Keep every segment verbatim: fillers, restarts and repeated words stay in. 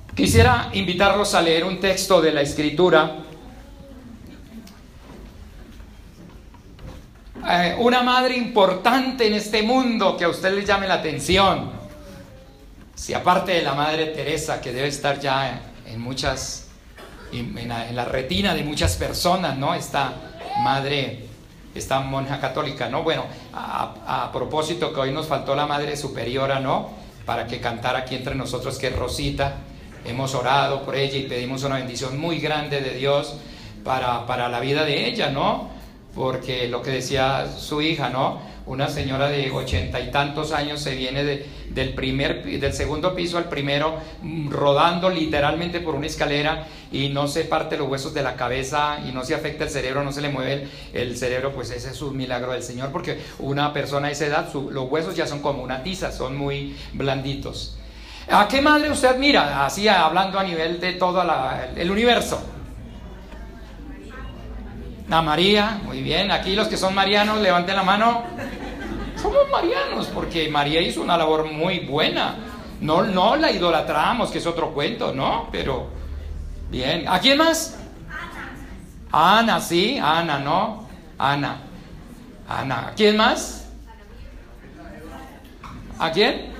Quisiera invitarlos a leer un texto de la Escritura. Eh, una madre importante en este mundo que a usted le llame la atención. Si aparte de la Madre Teresa, que debe estar ya en muchas, en la, en la retina de muchas personas, ¿no? Esta madre, esta monja católica, ¿no? Bueno, a, a propósito que hoy nos faltó la Madre Superiora, ¿no? Para que cantara aquí entre nosotros, que es Rosita. Hemos orado por ella y pedimos una bendición muy grande de Dios para, para la vida de ella, ¿no? Porque lo que decía su hija, ¿no? Una señora de ochenta y tantos años se viene de, del, primer, del segundo piso al primero, rodando literalmente por una escalera y no se parte los huesos de la cabeza y no se afecta el cerebro, no se le mueve el, el cerebro. Pues ese es un milagro del Señor, porque una persona de esa edad, su, los huesos ya son como una tiza, son muy blanditos. ¿A qué madre usted admira? Así hablando a nivel de todo la, el universo. A María, muy bien. Aquí los que son marianos, levanten la mano. Somos marianos, porque María hizo una labor muy buena. No, no la idolatramos, que es otro cuento, ¿no? Pero, bien. ¿A quién más? Ana. Ana, sí, Ana, ¿no? Ana. Ana. ¿A quién más? ¿A quién?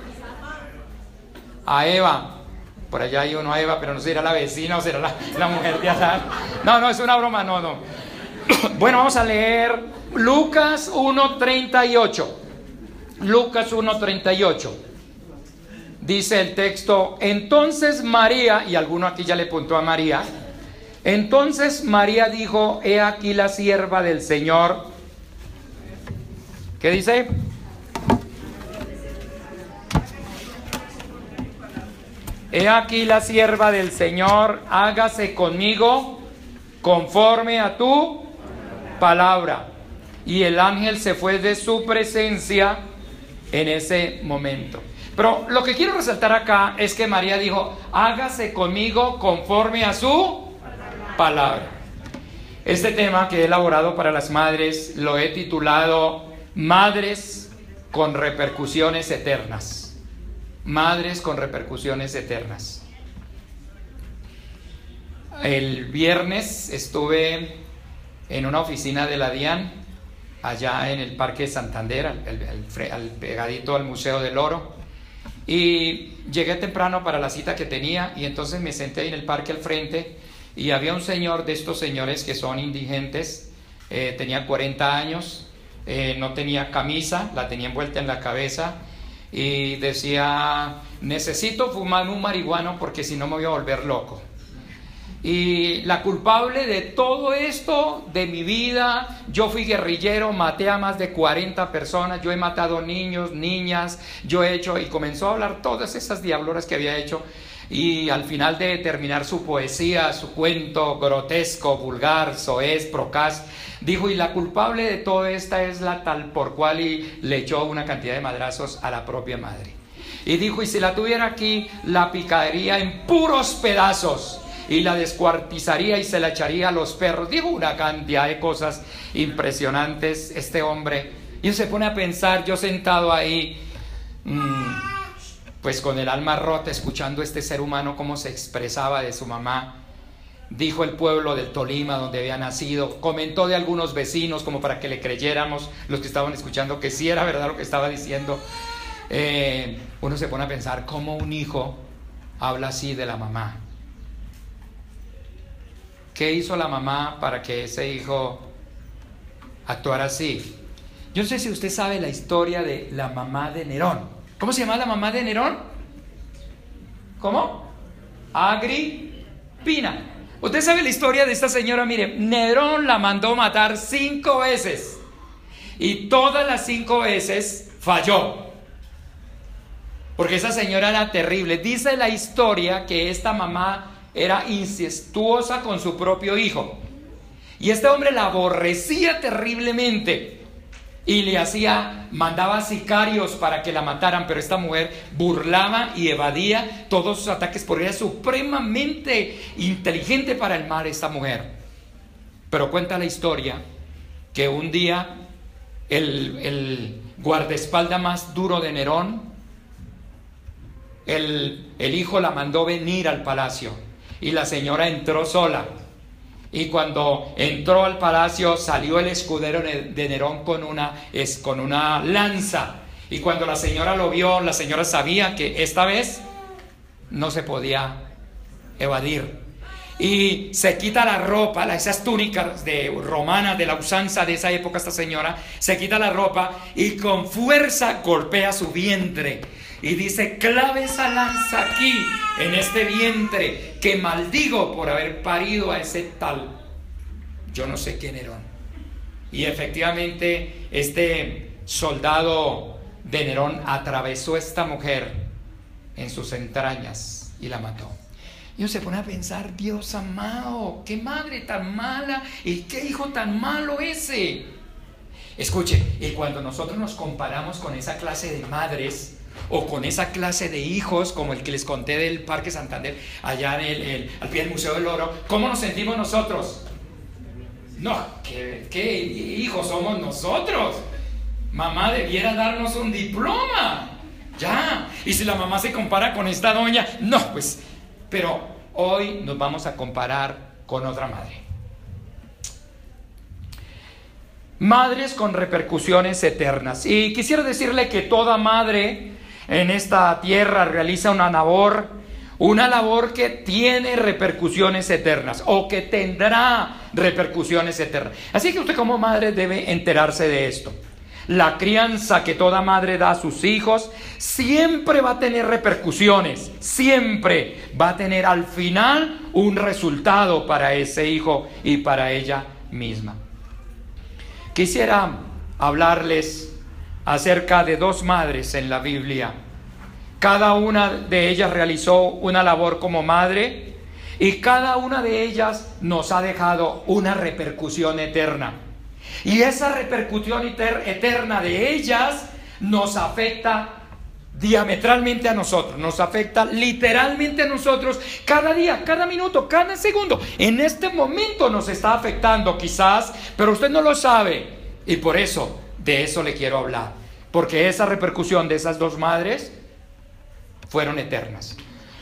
A Eva. Por allá hay uno a Eva, pero no será la vecina o será la, la mujer de Adán. No, no, es una broma, no, no. Bueno, vamos a leer Lucas uno treinta y ocho. Lucas uno treinta y ocho. Dice el texto: entonces María, y alguno aquí ya le apuntó a María, entonces María dijo: he aquí la sierva del Señor. ¿Qué dice? He aquí la sierva del Señor, hágase conmigo conforme a tu palabra. Y el ángel se fue de su presencia en ese momento. Pero lo que quiero resaltar acá es que María dijo: hágase conmigo conforme a su palabra. Este tema que he elaborado para las madres lo he titulado Madres con repercusiones eternas. Madres con repercusiones eternas. El viernes estuve en una oficina de la DIAN, allá en el Parque Santander, al, al, al pegadito al Museo del Oro, y llegué temprano para la cita que tenía, y entonces me senté ahí en el parque al frente, y había un señor de estos señores que son indigentes, eh, tenía cuarenta años, eh, no tenía camisa, la tenía envuelta en la cabeza, y decía: necesito fumar un marihuano porque si no me voy a volver loco. Y la culpable de todo esto, de mi vida, yo fui guerrillero, maté a más de cuarenta personas, yo he matado niños, niñas, yo he hecho, y comenzó a hablar todas esas diabloras que había hecho. Y al final de terminar su poesía, su cuento grotesco, vulgar, soez, procaz, dijo: y la culpable de todo esta es la tal por cual, y le echó una cantidad de madrazos a la propia madre. Y dijo: y si la tuviera aquí, la picaría en puros pedazos y la descuartizaría y se la echaría a los perros. Dijo una cantidad de cosas impresionantes este hombre. Y uno se pone a pensar, yo sentado ahí, mmm, pues con el alma rota, escuchando a este ser humano cómo se expresaba de su mamá. Dijo el pueblo del Tolima donde había nacido, comentó de algunos vecinos como para que le creyéramos los que estaban escuchando que sí era verdad lo que estaba diciendo. Eh, uno se pone a pensar cómo un hijo habla así de la mamá. ¿Qué hizo la mamá para que ese hijo actuara así? Yo no sé si usted sabe la historia de la mamá de Nerón. ¿Cómo se llama la mamá de Nerón? ¿Cómo? Agripina. Usted sabe la historia de esta señora. Mire, Nerón la mandó matar cinco veces y todas las cinco veces falló, porque esa señora era terrible. Dice la historia que esta mamá era incestuosa con su propio hijo, y este hombre la aborrecía terriblemente y le hacía, mandaba sicarios para que la mataran, pero esta mujer burlaba y evadía todos sus ataques porque era supremamente inteligente para el mal esta mujer. Pero cuenta la historia que un día el, el guardaespaldas más duro de Nerón el, el hijo la mandó venir al palacio y la señora entró sola. Y cuando entró al palacio salió el escudero de Nerón con una, es, con una lanza. Y cuando la señora lo vio, la señora sabía que esta vez no se podía evadir. Y se quita la ropa, esas túnicas de romanas de la usanza de esa época, esta señora se quita la ropa y con fuerza golpea su vientre. Y dice: clave esa lanza aquí, en este vientre, que maldigo por haber parido a ese tal, yo no sé quién Nerón. Y efectivamente este soldado de Nerón atravesó a esta mujer en sus entrañas y la mató. Y uno se pone a pensar: Dios amado, qué madre tan mala y qué hijo tan malo ese. Escuche, y cuando nosotros nos comparamos con esa clase de madres o con esa clase de hijos como el que les conté del Parque Santander, allá en el, el, al pie del Museo del Oro, ¿cómo nos sentimos nosotros? No, ¿qué, qué hijos somos nosotros? Mamá debiera darnos un diploma, ya. Y si la mamá se compara con esta doña, no, pues, pero hoy nos vamos a comparar con otra madre. Madres con repercusiones eternas. Y quisiera decirle que toda madre en esta tierra realiza una labor, una labor que tiene repercusiones eternas o que tendrá repercusiones eternas. Así que usted como madre debe enterarse de esto. La crianza que toda madre da a sus hijos siempre va a tener repercusiones, siempre va a tener al final un resultado para ese hijo y para ella misma. Quisiera hablarles acerca de dos madres en la Biblia. Cada una de ellas realizó una labor como madre y cada una de ellas nos ha dejado una repercusión eterna. Y esa repercusión eterna de ellas nos afecta diametralmente a nosotros, nos afecta literalmente a nosotros cada día, cada minuto, cada segundo. En este momento nos está afectando quizás, pero usted no lo sabe. Y por eso, de eso le quiero hablar. Porque esa repercusión de esas dos madres fueron eternas.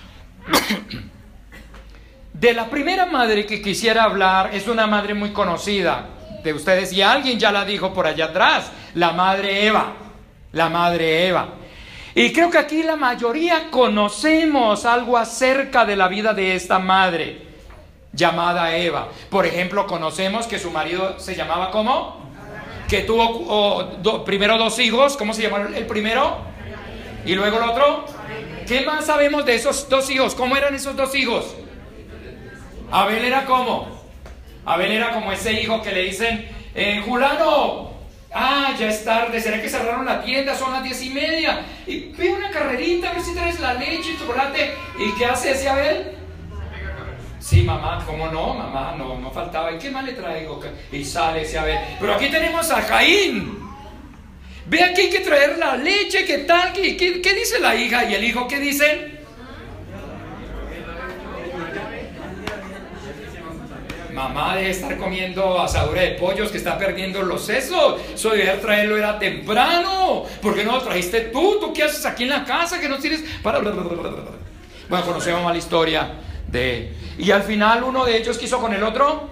De la primera madre que quisiera hablar es una madre muy conocida de ustedes, y alguien ya la dijo por allá atrás, la madre Eva, la madre Eva. Y creo que aquí la mayoría conocemos algo acerca de la vida de esta madre llamada Eva. Por ejemplo, conocemos que su marido se llamaba ¿cómo? Que tuvo oh, do, primero dos hijos. ¿Cómo se llamó el primero? Y luego el otro. ¿Qué más sabemos de esos dos hijos? ¿Cómo eran esos dos hijos? Abel era ¿cómo? Abel era como ese hijo que le dicen: eh, Julano, ah, ya es tarde, ¿será que cerraron la tienda? Son las diez y media. Y ve una carrerita, a ver si traes la leche y chocolate. ¿Y qué hace ese Abel? Sí, mamá, ¿cómo no? Mamá, no, no faltaba. ¿Y qué más le traigo? Y sale ese Abel. Pero aquí tenemos a Caín. Ve, aquí hay que traer la leche, ¿qué tal? ¿Qué, qué, qué dice la hija? ¿Y el hijo qué dicen? Mamá debe estar comiendo asadura de pollos que está perdiendo los sesos. Eso de traerlo era temprano. ¿Por qué no lo trajiste tú? ¿Tú qué haces aquí en la casa? Que no tienes para... Bueno, conocemos más la historia de... Y al final uno de ellos, ¿qué hizo con el otro?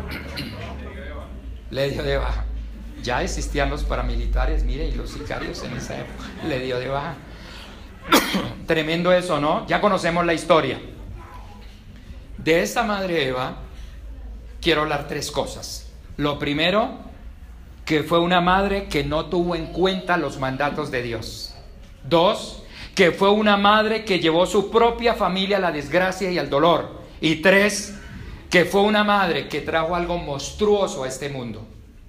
Le dio de baja. Ya existían los paramilitares, mire, y los sicarios en esa época. Le dio de baja. Tremendo eso, ¿no? Ya conocemos la historia. De esta madre Eva quiero hablar tres cosas. Lo primero, que fue una madre que no tuvo en cuenta los mandatos de Dios. Dos, que fue una madre que llevó su propia familia a la desgracia y al dolor. Y tres, que fue una madre que trajo algo monstruoso a este mundo.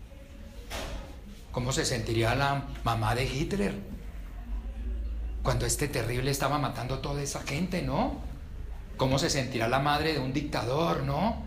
¿Cómo se sentiría la mamá de Hitler cuando este terrible estaba matando a toda esa gente, no? ¿Cómo se sentirá la madre de un dictador, no?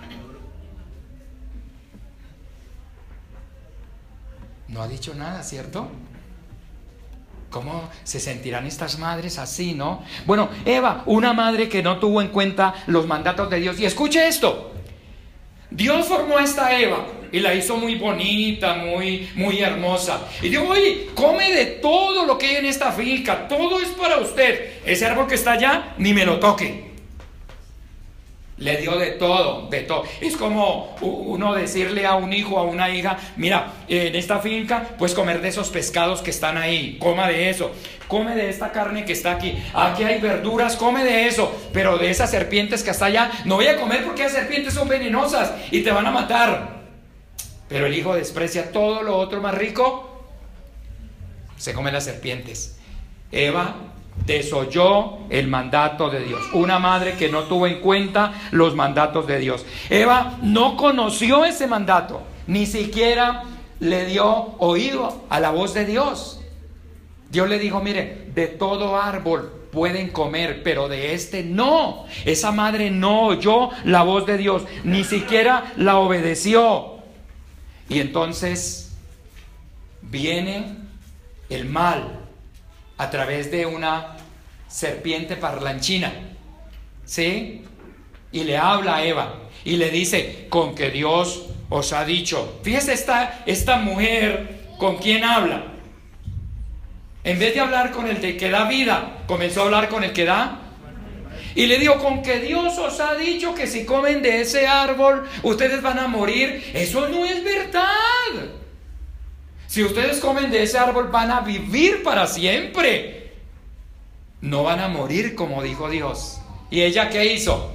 No ha dicho nada, ¿cierto? ¿Cómo se sentirán estas madres así, no? Bueno, Eva, una madre que no tuvo en cuenta los mandatos de Dios. Y escuche esto. Dios formó a esta Eva y la hizo muy bonita, muy, muy hermosa. Y dijo, oye, come de todo lo que hay en esta finca, todo es para usted. Ese árbol que está allá, ni me lo toque. Le dio de todo, de todo. Es como uno decirle a un hijo, a una hija, mira, en esta finca puedes comer de esos pescados que están ahí, coma de eso, come de esta carne que está aquí, aquí hay verduras, come de eso, pero de esas serpientes que hasta allá, no voy a comer porque las serpientes son venenosas y te van a matar. Pero el hijo desprecia todo lo otro más rico, se come las serpientes. Eva desoyó el mandato de Dios, una madre que no tuvo en cuenta los mandatos de Dios. Eva no conoció ese mandato, ni siquiera le dio oído a la voz de Dios. Dios le dijo, mire, de todo árbol pueden comer, pero de este no. Esa madre no oyó la voz de Dios, ni siquiera la obedeció. Y entonces viene el mal a través de una serpiente parlanchina, ¿sí? Y le habla a Eva y le dice, con que Dios os ha dicho. Fíjese esta, esta mujer con quién habla. En vez de hablar con el de que da vida, comenzó a hablar con el que da. Y le dijo, con que Dios os ha dicho que si comen de ese árbol, ustedes van a morir. Eso no es verdad. Si ustedes comen de ese árbol, van a vivir para siempre. No van a morir, como dijo Dios. ¿Y ella qué hizo?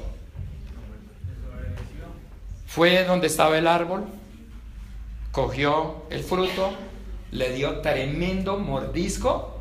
Fue donde estaba el árbol, cogió el fruto, le dio tremendo mordisco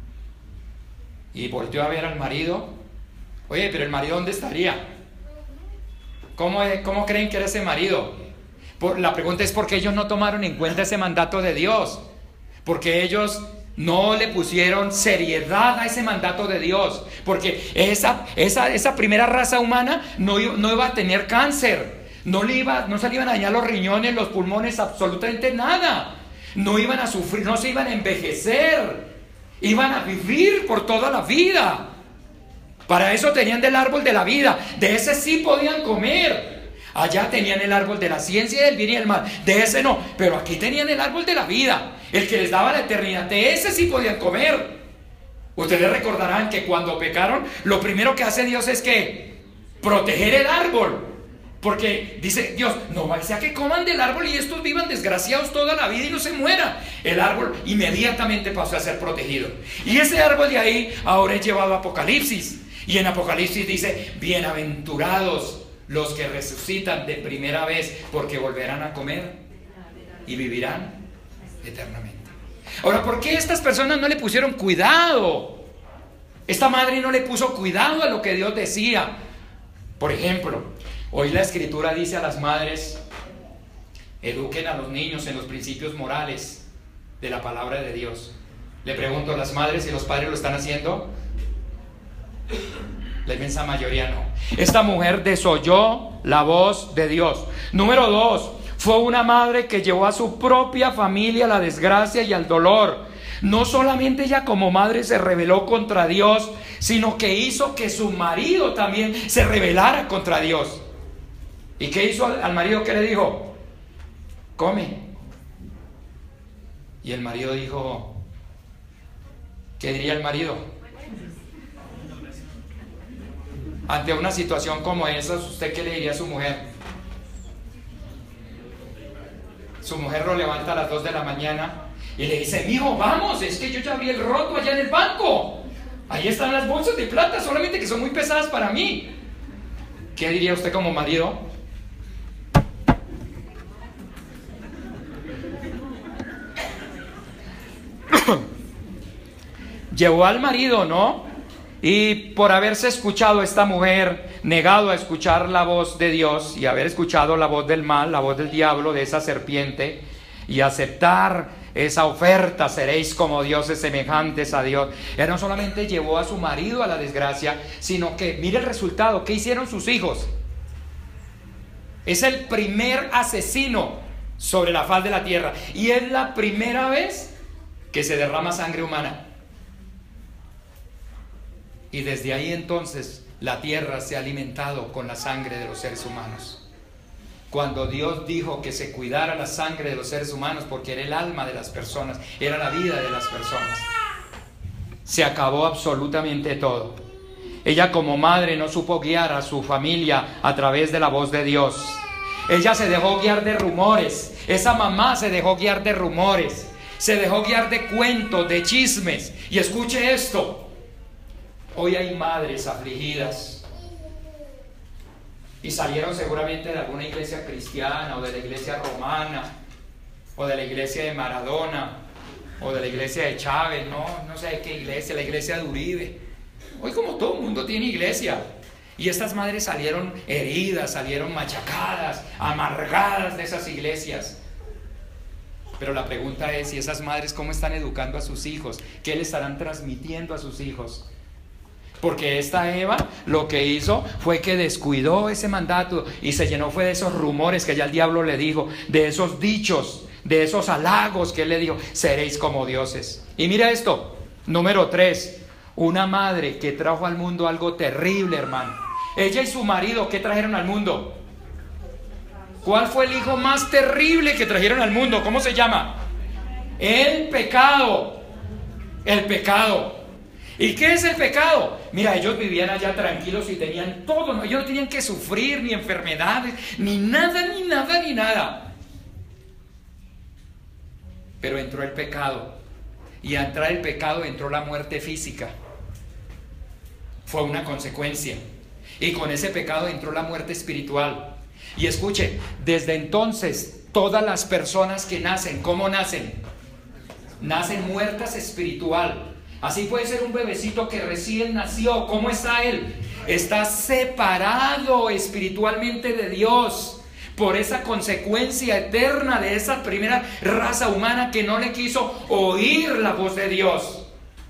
y volteó a ver al marido. Oye, pero el marido, ¿dónde estaría? ¿Cómo, cómo creen que era ese marido? Por, la pregunta es, ¿por qué ellos no tomaron en cuenta ese mandato de Dios? Porque ellos no le pusieron seriedad a ese mandato de Dios. Porque esa, esa, esa primera raza humana no, no iba a tener cáncer. No, le iba, no se le iban a dañar los riñones, los pulmones, absolutamente nada. No iban a sufrir, no se iban a envejecer. Iban a vivir por toda la vida. Para eso tenían del árbol de la vida. De ese sí podían comer. Allá tenían el árbol de la ciencia y del bien y del mal. De ese no. Pero aquí tenían el árbol de la vida. El que les daba la eternidad. De ese sí podían comer. Ustedes recordarán que cuando pecaron, lo primero que hace Dios es que proteger el árbol. Porque dice Dios, no vaya a que coman del árbol y estos vivan desgraciados toda la vida y no se mueran. El árbol inmediatamente pasó a ser protegido. Y ese árbol de ahí ahora es llevado a Apocalipsis. Y en Apocalipsis dice, bienaventurados los que resucitan de primera vez, porque volverán a comer y vivirán eternamente. Ahora, ¿por qué estas personas no le pusieron cuidado? Esta madre no le puso cuidado a lo que Dios decía. Por ejemplo, hoy la Escritura dice a las madres, eduquen a los niños en los principios morales de la palabra de Dios. Le pregunto, ¿las madres y los padres lo están haciendo? La inmensa mayoría no. Esta mujer desoyó la voz de Dios. Número dos, fue una madre que llevó a su propia familia a la desgracia y al dolor. No solamente ella como madre se rebeló contra Dios, sino que hizo que su marido también se rebelara contra Dios. ¿Y qué hizo al marido? ¿Qué le dijo? Come. Y el marido dijo, ¿qué diría el marido? Ante una situación como esa, ¿usted qué le diría a su mujer? Su mujer lo levanta a las dos de la mañana y le dice, mijo, vamos, es que yo ya abrí el roto allá en el banco. Ahí están las bolsas de plata, solamente que son muy pesadas para mí. ¿Qué diría usted como marido? Llevó al marido, ¿no? Y por haberse escuchado esta mujer, negado a escuchar la voz de Dios y haber escuchado la voz del mal, la voz del diablo, de esa serpiente, y aceptar esa oferta, seréis como dioses semejantes a Dios. Él no solamente llevó a su marido a la desgracia, sino que mire el resultado, ¿qué hicieron sus hijos? Es el primer asesino sobre la faz de la tierra y es la primera vez que se derrama sangre humana. Y desde ahí entonces la tierra se ha alimentado con la sangre de los seres humanos. cuando Dios dijo que se cuidara la sangre de los seres humanos, porque era el alma de las personas, era la vida de las personas. Se acabó absolutamente todo. Ella como madre no supo guiar a su familia a través de la voz de Dios. Ella se dejó guiar de rumores. Esa mamá se dejó guiar de rumores. Se dejó guiar de cuentos, de chismes. Y escuche esto. Hoy hay madres afligidas. Y salieron seguramente de alguna iglesia cristiana, o de la iglesia romana, o de la iglesia de Maradona, o de la iglesia de Chávez, no, no sé qué iglesia, la iglesia de Uribe. Hoy como todo el mundo tiene iglesia. Y estas madres salieron heridas, salieron machacadas, amargadas de esas iglesias. Pero la pregunta es, ¿y esas madres cómo están educando a sus hijos? ¿Qué le estarán transmitiendo a sus hijos? Porque esta Eva lo que hizo fue que descuidó ese mandato y se llenó fue de esos rumores que ya el diablo le dijo, de esos dichos, de esos halagos que él le dijo, seréis como dioses. Y mira esto, número tres, una madre que trajo al mundo algo terrible, hermano. Ella y su marido, ¿qué trajeron al mundo? ¿Cuál fue el hijo más terrible que trajeron al mundo? ¿Cómo se llama? El pecado. El pecado. ¿Y qué es el pecado? Mira, ellos vivían allá tranquilos y tenían todo, ¿no? Ellos no tenían que sufrir ni enfermedades, ni nada, ni nada, ni nada. Pero entró el pecado. Y al entrar el pecado entró la muerte física. Fue una consecuencia. Y con ese pecado entró la muerte espiritual. Y escuche, desde entonces todas las personas que nacen, ¿cómo nacen? Nacen muertas espiritual. Así puede ser un bebecito que recién nació. ¿Cómo está él? Está separado espiritualmente de Dios por esa consecuencia eterna de esa primera raza humana que no le quiso oír la voz de Dios.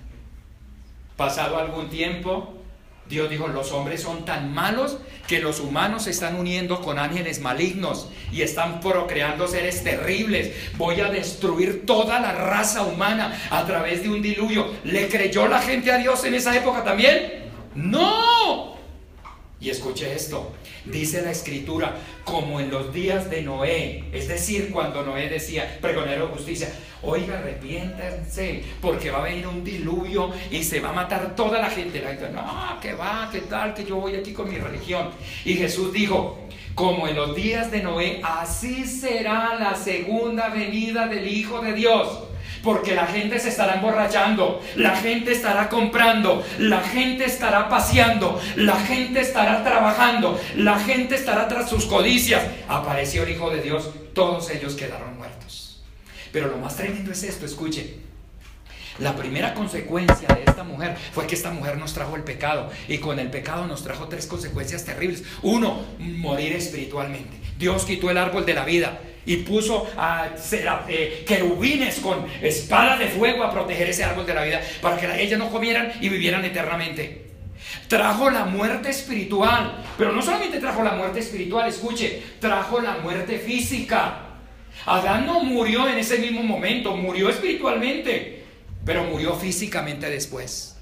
Pasado algún tiempo, Dios dijo, los hombres son tan malos que los humanos se están uniendo con ángeles malignos y están procreando seres terribles. Voy a destruir toda la raza humana a través de un diluvio. ¿Le creyó la gente a Dios en esa época también? ¡No! Y escuche esto, dice la escritura, como en los días de Noé, es decir, cuando Noé decía, pregonero de justicia, oiga, arrepiéntanse, porque va a venir un diluvio y se va a matar toda la gente. La gente, no, que va, que tal, que yo voy aquí con mi religión. Y Jesús dijo, como en los días de Noé, así será la segunda venida del Hijo de Dios. Porque la gente se estará emborrachando, la gente estará comprando, la gente estará paseando, la gente estará trabajando, la gente estará tras sus codicias. Apareció el Hijo de Dios, todos ellos quedaron muertos. Pero lo más tremendo es esto, escuche. La primera consecuencia de esta mujer fue que esta mujer nos trajo el pecado. Y con el pecado nos trajo tres consecuencias terribles. Uno, morir espiritualmente. Dios quitó el árbol de la vida y puso a eh, querubines con espadas de fuego a proteger ese árbol de la vida para que ellas no comieran y vivieran eternamente. Trajo la muerte espiritual, pero no solamente trajo la muerte espiritual, escuche, trajo la muerte física. Adán no murió en ese mismo momento, murió espiritualmente, pero murió físicamente después.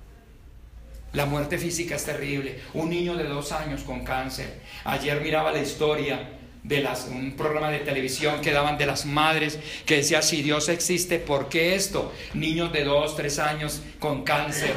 La muerte física es terrible. Un niño de dos años con cáncer. Ayer miraba la historia de las, un programa de televisión que daban de las madres que decía, si Dios existe, ¿por qué esto? Niños de dos, tres años con cáncer,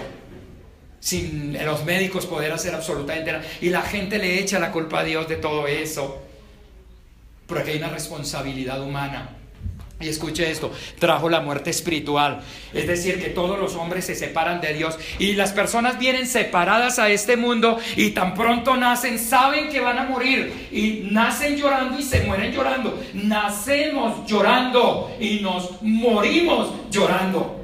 sin los médicos poder hacer absolutamente nada, y la gente le echa la culpa a Dios de todo eso, porque hay una responsabilidad humana. Y escuche esto, trajo la muerte espiritual, es decir, que todos los hombres se separan de Dios y las personas vienen separadas a este mundo y tan pronto nacen, saben que van a morir y nacen llorando y se mueren llorando. Nacemos llorando y nos morimos llorando.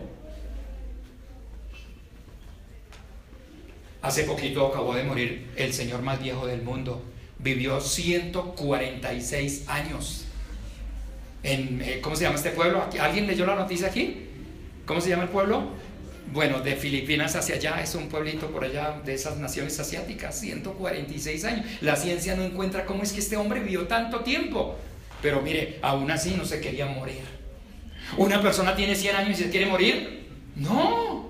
Hace poquito acabó de morir el señor más viejo del mundo, vivió ciento cuarenta y seis años. En, eh, ¿cómo se llama este pueblo? ¿Alguien leyó la noticia aquí? ¿Cómo se llama el pueblo? Bueno, de Filipinas hacia allá, es un pueblito por allá de esas naciones asiáticas, ciento cuarenta y seis años. La ciencia no encuentra cómo es que este hombre vivió tanto tiempo. Pero mire, aún así no se quería morir. ¿Una persona tiene cien años y se quiere morir? No.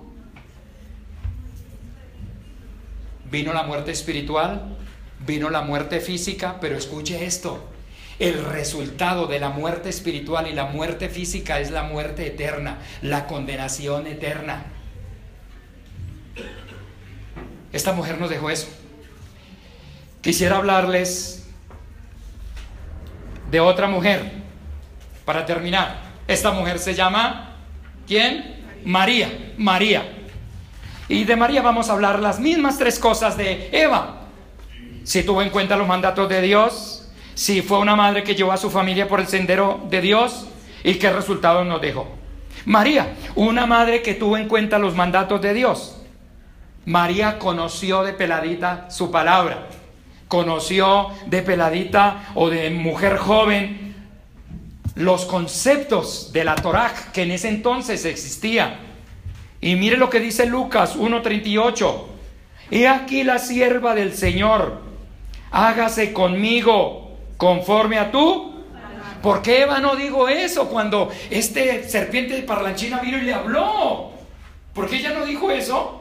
Vino la muerte espiritual, vino la muerte física, pero escuche esto. El resultado de la muerte espiritual y la muerte física es la muerte eterna, la condenación eterna. Esta mujer nos dejó eso. Quisiera hablarles de otra mujer para terminar. Esta mujer se llama, ¿quién? María. María. Y de María vamos a hablar las mismas tres cosas de Eva. Si tuvo en cuenta los mandatos de Dios, si fue una madre que llevó a su familia por el sendero de Dios, y qué resultados nos dejó. María, una madre que tuvo en cuenta los mandatos de Dios. María conoció de peladita su palabra, conoció de peladita o de mujer joven los conceptos de la Torá que en ese entonces existía. Y mire lo que dice Lucas uno treinta y ocho: he aquí la sierva del Señor, hágase conmigo conforme a tú. ¿Por qué Eva no dijo eso cuando este serpiente de parlanchina vino y le habló? ¿Por qué ella no dijo eso?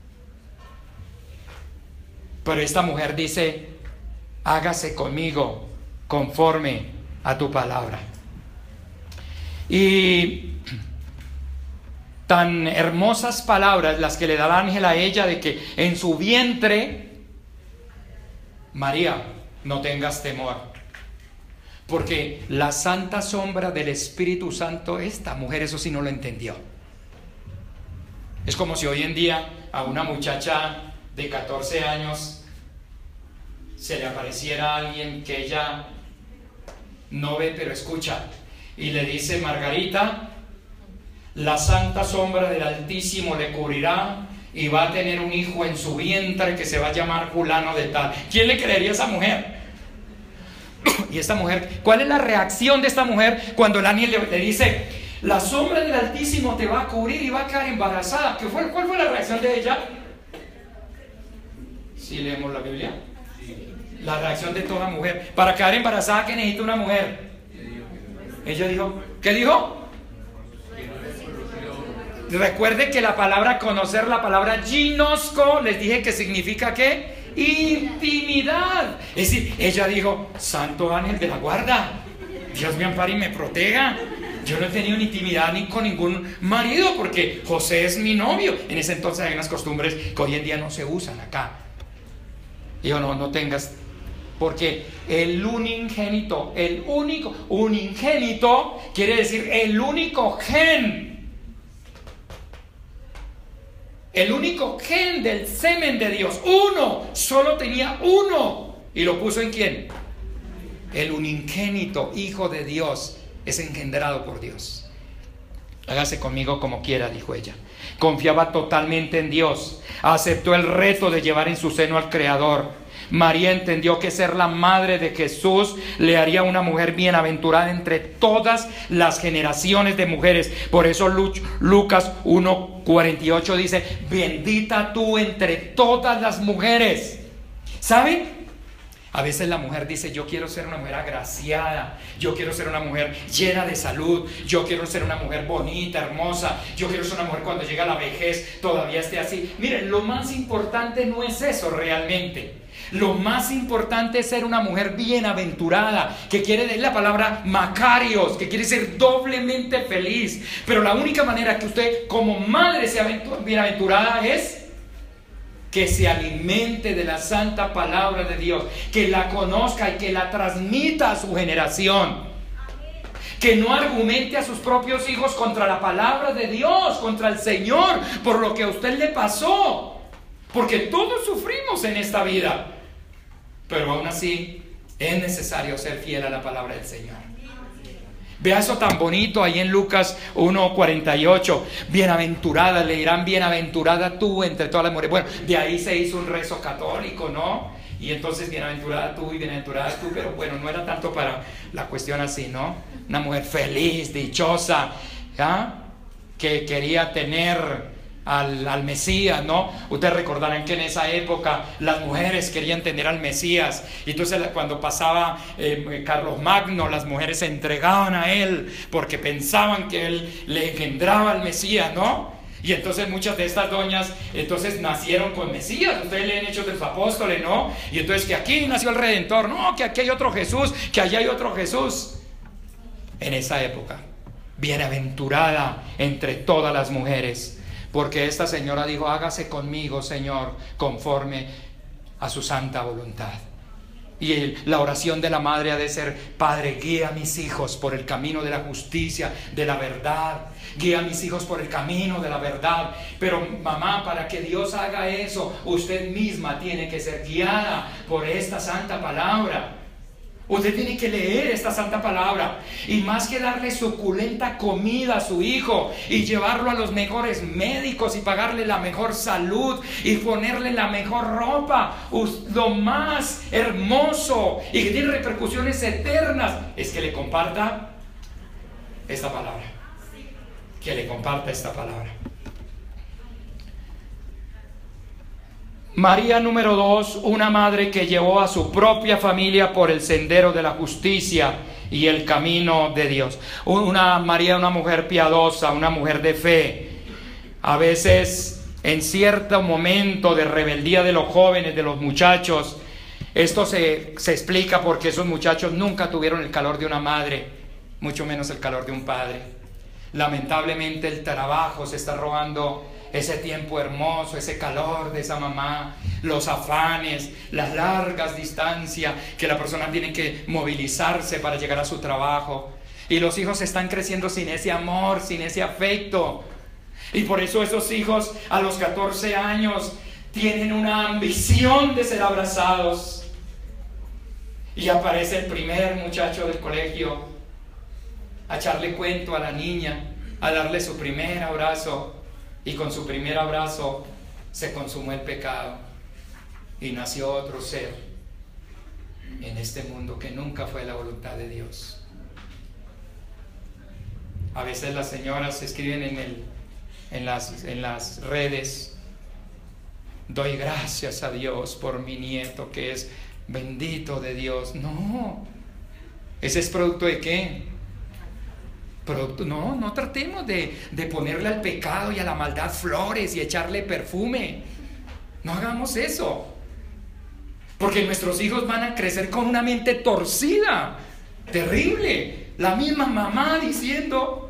Pero esta mujer dice: hágase conmigo conforme a tu palabra. Y tan hermosas palabras las que le da el ángel a ella, de que en su vientre, María, no tengas temor, porque la santa sombra del Espíritu Santo, esta mujer eso sí no lo entendió. Es como si hoy en día a una muchacha de catorce años se le apareciera alguien que ella no ve pero escucha, y le dice: Margarita, la santa sombra del Altísimo le cubrirá y va a tener un hijo en su vientre que se va a llamar fulano de tal. ¿Quién le creería a esa mujer? Y esta mujer, ¿cuál es la reacción de esta mujer cuando el ángel le, le dice: la sombra del Altísimo te va a cubrir y va a quedar embarazada? ¿Qué fue, ¿Cuál fue la reacción de ella? ¿Sí leemos la Biblia? La reacción de toda mujer. Para quedar embarazada, ¿qué necesita una mujer? Ella dijo, ¿qué dijo? Recuerde que la palabra conocer, la palabra ginosco, les dije que significa ¿qué? Intimidad. Es decir, ella dijo: santo ángel de la guarda, Dios me ampare y me proteja. Yo no he tenido ni intimidad ni con ningún marido, porque José es mi novio. En ese entonces hay unas costumbres que hoy en día no se usan acá. Digo, no, no tengas, porque el unigénito, el único, unigénito quiere decir el único gen, el único gen del semen de Dios, uno, solo tenía uno, y lo puso ¿en quién? El unigénito, hijo de Dios, es engendrado por Dios. Hágase conmigo como quiera, dijo ella. Confiaba totalmente en Dios, aceptó el reto de llevar en su seno al Creador. María entendió que ser la madre de Jesús le haría una mujer bienaventurada entre todas las generaciones de mujeres. Por eso Lucas uno cuarenta y ocho dice: bendita tú entre todas las mujeres. ¿Saben? A veces la mujer dice: yo quiero ser una mujer agraciada, yo quiero ser una mujer llena de salud, yo quiero ser una mujer bonita, hermosa, yo quiero ser una mujer cuando llega la vejez todavía esté así. Miren, lo más importante no es eso realmente. Lo más importante es ser una mujer bienaventurada, que quiere decir la palabra Macarios, que quiere ser doblemente feliz. Pero la única manera que usted como madre sea bienaventurada es que se alimente de la santa palabra de Dios, que la conozca y que la transmita a su generación, que no argumente a sus propios hijos contra la palabra de Dios, contra el Señor, por lo que a usted le pasó, porque todos sufrimos en esta vida, pero aún así es necesario ser fiel a la palabra del Señor. Vea eso tan bonito ahí en Lucas uno cuarenta y ocho. Bienaventurada, le dirán bienaventurada tú entre todas las mujeres. Bueno, de ahí se hizo un rezo católico, ¿no? Y entonces bienaventurada tú y bienaventurada tú, pero bueno, no era tanto para la cuestión así, ¿no? Una mujer feliz, dichosa, ¿ya? Que quería tener al, al Mesías, ¿no? Ustedes recordarán que en esa época las mujeres querían tener al Mesías, y entonces cuando pasaba eh, Carlos Magno, las mujeres se entregaban a él porque pensaban que él le engendraba al Mesías, ¿no? Y entonces muchas de estas doñas entonces nacieron con Mesías. Ustedes leen Hechos de los Apóstoles, ¿no? Y entonces que aquí nació el Redentor, no, que aquí hay otro Jesús, que allá hay otro Jesús. En esa época, bienaventurada entre todas las mujeres, porque esta señora dijo: hágase conmigo, Señor, conforme a su santa voluntad. Y el, la oración de la madre ha de ser: Padre, guía a mis hijos por el camino de la justicia, de la verdad. Guía a mis hijos por el camino de la verdad. Pero mamá, para que Dios haga eso, usted misma tiene que ser guiada por esta santa palabra. Usted tiene que leer esta santa palabra. Y más que darle suculenta comida a su hijo y llevarlo a los mejores médicos y pagarle la mejor salud y ponerle la mejor ropa, lo más hermoso y que tiene repercusiones eternas, es que le comparta esta palabra. Que le comparta esta palabra. María número dos, una madre que llevó a su propia familia por el sendero de la justicia y el camino de Dios. Una María, una mujer piadosa, una mujer de fe. A veces, en cierto momento de rebeldía de los jóvenes, de los muchachos, esto se, se explica porque esos muchachos nunca tuvieron el calor de una madre, mucho menos el calor de un padre. Lamentablemente el trabajo se está robando ese tiempo hermoso, ese calor de esa mamá, los afanes, las largas distancias que la persona tiene que movilizarse para llegar a su trabajo. Y los hijos están creciendo sin ese amor, sin ese afecto. Y por eso esos hijos a los catorce años tienen una ambición de ser abrazados. Y aparece el primer muchacho del colegio a echarle cuento a la niña, a darle su primer abrazo. Y con su primer abrazo se consumó el pecado y nació otro ser en este mundo que nunca fue la voluntad de Dios. A veces las señoras escriben en, el, en, las, en las redes: doy gracias a Dios por mi nieto que es bendito de Dios. No, ese es producto de ¿qué? Producto, no, no tratemos de, de ponerle al pecado y a la maldad flores y echarle perfume. No hagamos eso, porque nuestros hijos van a crecer con una mente torcida, terrible. La misma mamá diciendo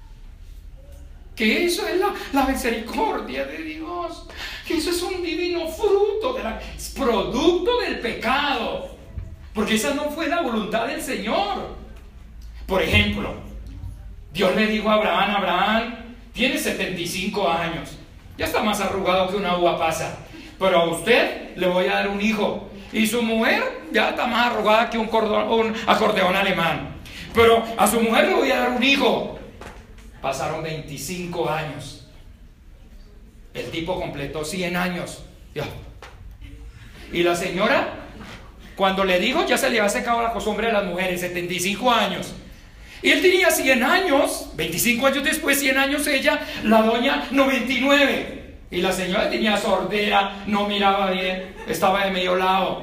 que eso es la, la misericordia de Dios, que eso es un divino fruto, de la, es producto del pecado, porque esa no fue la voluntad del Señor. Por ejemplo, Dios le dijo a Abraham: Abraham, tienes setenta y cinco años, ya está más arrugado que una uva pasa, pero a usted le voy a dar un hijo. Y su mujer ya está más arrugada que un, cordón, un acordeón alemán, pero a su mujer le voy a dar un hijo. Pasaron veinticinco años. El tipo completó cien años. Ya. Y la señora, cuando le dijo, ya se le había secado la costumbre a las mujeres, setenta y cinco años. Y él tenía cien años, veinticinco años después, cien años ella, la doña noventa y nueve. Y la señora tenía sordera, no miraba bien, estaba de medio lado.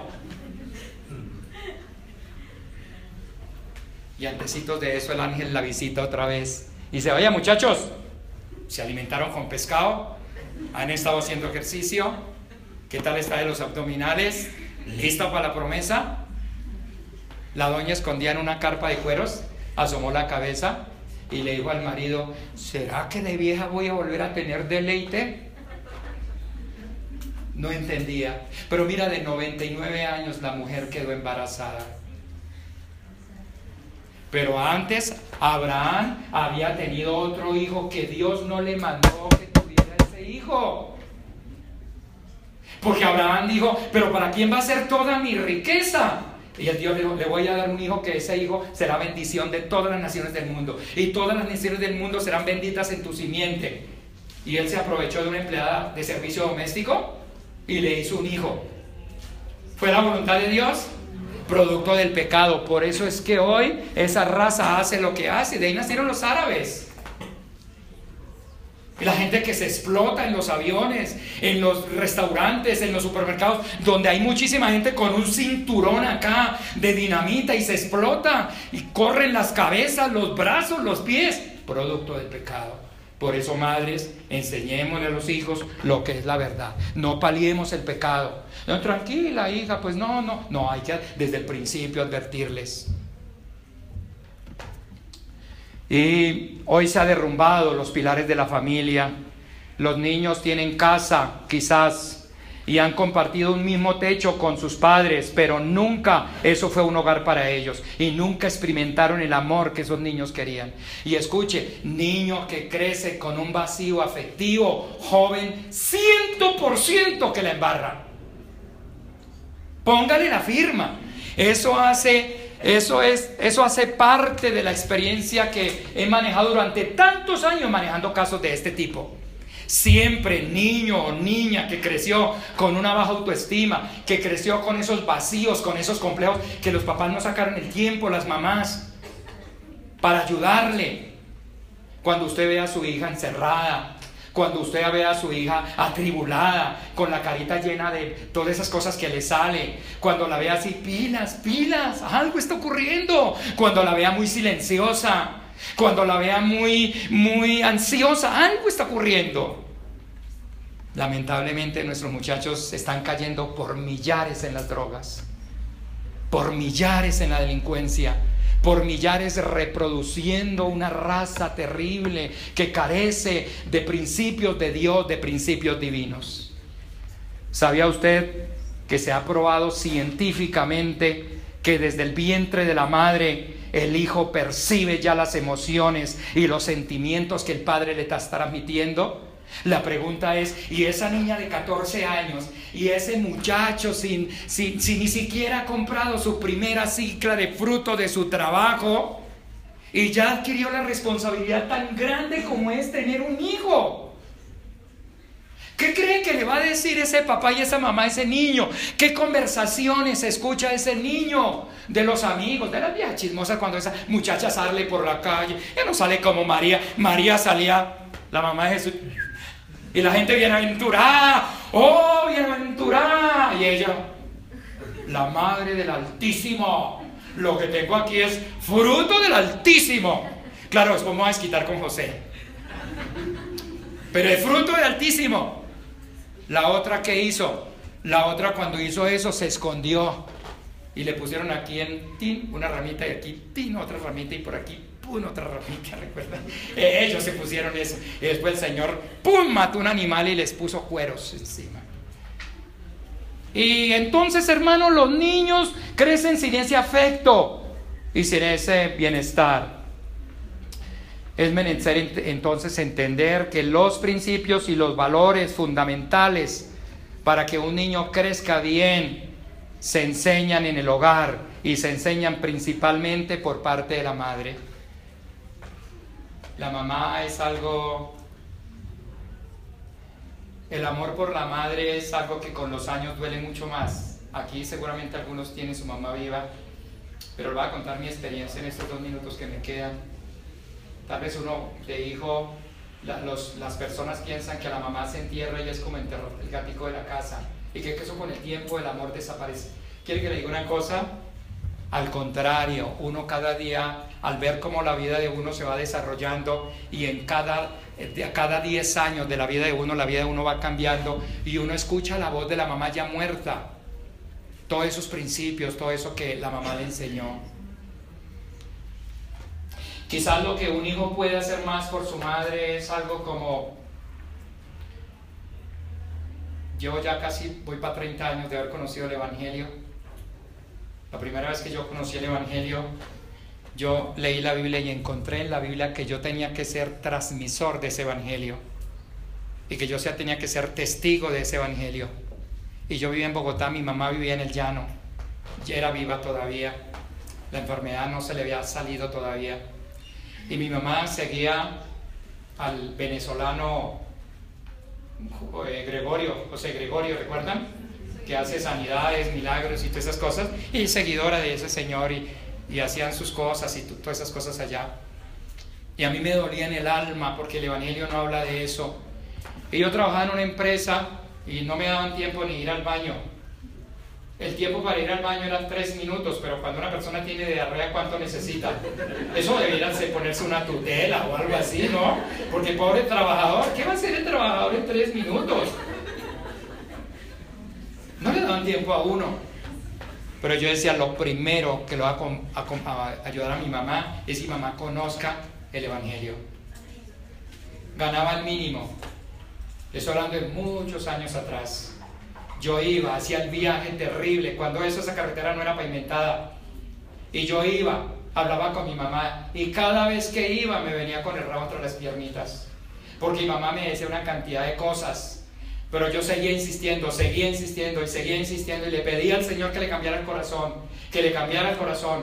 Y antecitos de eso el ángel la visita otra vez. Y dice: vaya muchachos, ¿se alimentaron con pescado? ¿Han estado haciendo ejercicio? ¿Qué tal está de los abdominales? ¿Lista para la promesa? La doña, escondida en una carpa de cueros, asomó la cabeza y le dijo al marido: ¿será que de vieja voy a volver a tener deleite? No entendía. Pero mira, de noventa y nueve años la mujer quedó embarazada. Pero antes Abraham había tenido otro hijo que Dios no le mandó que tuviera ese hijo. Porque Abraham dijo: ¿pero para quién va a ser toda mi riqueza? Y el Dios le dijo: le voy a dar un hijo que ese hijo será bendición de todas las naciones del mundo, y todas las naciones del mundo serán benditas en tu simiente. Y él se aprovechó de una empleada de servicio doméstico y le hizo un hijo. ¿Fue la voluntad de Dios? Producto del pecado. Por eso es que hoy esa raza hace lo que hace. De ahí nacieron los árabes. La gente que se explota en los aviones, en los restaurantes, en los supermercados, donde hay muchísima gente con un cinturón acá de dinamita y se explota y corren las cabezas, los brazos, los pies. Producto del pecado. Por eso, madres, enseñémosle a los hijos lo que es la verdad. No paliemos el pecado. No, tranquila, hija, pues no, no. No, hay que desde el principio advertirles. Y hoy se ha derrumbado los pilares de la familia. Los niños tienen casa, quizás, y han compartido un mismo techo con sus padres, pero nunca eso fue un hogar para ellos, y nunca experimentaron el amor que esos niños querían. Y escuche, niño que crece con un vacío afectivo, joven, ciento por ciento que la embarra. Póngale la firma. Eso hace, eso es, eso hace parte de la experiencia que he manejado durante tantos años manejando casos de este tipo. Siempre niño o niña que creció con una baja autoestima, que creció con esos vacíos, con esos complejos, que los papás no sacaron el tiempo, las mamás, para ayudarle. Cuando usted ve a su hija encerrada, cuando usted ve a su hija atribulada, con la carita llena de todas esas cosas que le sale, cuando la ve así, pilas, pilas, algo está ocurriendo, cuando la vea muy silenciosa, cuando la vea muy, muy ansiosa, algo está ocurriendo. Lamentablemente nuestros muchachos están cayendo por millares en las drogas, por millares en la delincuencia, por millares reproduciendo una raza terrible que carece de principios de Dios, de principios divinos. ¿Sabía usted que se ha probado científicamente que desde el vientre de la madre el hijo percibe ya las emociones y los sentimientos que el padre le está transmitiendo? La pregunta es, ¿y esa niña de catorce años y ese muchacho sin, sin, sin ni siquiera ha comprado su primera cicla de fruto de su trabajo y ya adquirió la responsabilidad tan grande como es tener un hijo? ¿Qué creen que le va a decir ese papá y esa mamá a ese niño? ¿Qué conversaciones escucha ese niño de los amigos, de las viejas chismosas cuando esa muchacha sale por la calle? Ya no sale como María. María salía, la mamá de Jesús, y la gente bienaventurada, oh, bienaventurada, y ella, la madre del Altísimo. Lo que tengo aquí es fruto del Altísimo. Claro, después me voy a desquitar con José, pero es fruto del Altísimo. La otra, ¿qué hizo? La otra, cuando hizo eso, se escondió y le pusieron aquí en tin una ramita y aquí tin otra ramita y por aquí pum otra ramita, ¿recuerdan? Eh, ellos se pusieron eso y después el Señor pum mató un animal y les puso cueros encima. Y entonces, hermanos, los niños crecen sin ese afecto y sin ese bienestar. Es menester entonces entender que los principios y los valores fundamentales para que un niño crezca bien se enseñan en el hogar y se enseñan principalmente por parte de la madre. La mamá es algo, el amor por la madre es algo que con los años duele mucho más. Aquí seguramente algunos tienen su mamá viva, pero les voy a contar mi experiencia en estos dos minutos que me quedan. Tal vez uno de hijo, la, los, las personas piensan que la mamá se entierra y es como enterrar el gatico de la casa y que eso con el tiempo el amor desaparece. ¿Quiere que le diga una cosa? Al contrario, uno cada día, al ver cómo la vida de uno se va desarrollando y en cada, de cada diez años de la vida de uno, la vida de uno va cambiando y uno escucha la voz de la mamá ya muerta, todos esos principios, todo eso que la mamá le enseñó. Quizás lo que un hijo puede hacer más por su madre es algo como, yo ya casi voy para treinta años de haber conocido el Evangelio. La primera vez que yo conocí el Evangelio, yo leí la Biblia y encontré en la Biblia que yo tenía que ser transmisor de ese Evangelio y que yo tenía que ser testigo de ese Evangelio. Y yo vivía en Bogotá, mi mamá vivía en el llano, ya era viva todavía, la enfermedad no se le había salido todavía. Y mi mamá seguía al venezolano eh, Gregorio, José Gregorio, ¿recuerdan? Que hace sanidades, milagros y todas esas cosas, y seguidora de ese señor, y, y hacían sus cosas y todas esas cosas allá. Y a mí me dolía en el alma porque el Evangelio no habla de eso. Y yo trabajaba en una empresa y no me daban tiempo ni ir al baño. el tiempo para ir al baño eran tres minutos, pero cuando una persona tiene diarrea, ¿cuánto necesita? Eso debería ser ponerse una tutela o algo así, ¿no? Porque pobre trabajador, ¿qué va a hacer el trabajador en tres minutos? No le dan tiempo a uno. Pero yo decía, lo primero que lo va a, a, a ayudar a mi mamá es que mi mamá conozca el Evangelio. Ganaba el mínimo. Estoy hablando de muchos años atrás. Yo iba, hacía el viaje terrible, cuando eso, esa carretera no era pavimentada. Y yo iba, hablaba con mi mamá, y cada vez que iba me venía con el rabo entre las piernitas. Porque mi mamá me decía una cantidad de cosas. Pero yo seguía insistiendo, seguía insistiendo y seguía insistiendo y le pedía al Señor que le cambiara el corazón, que le cambiara el corazón.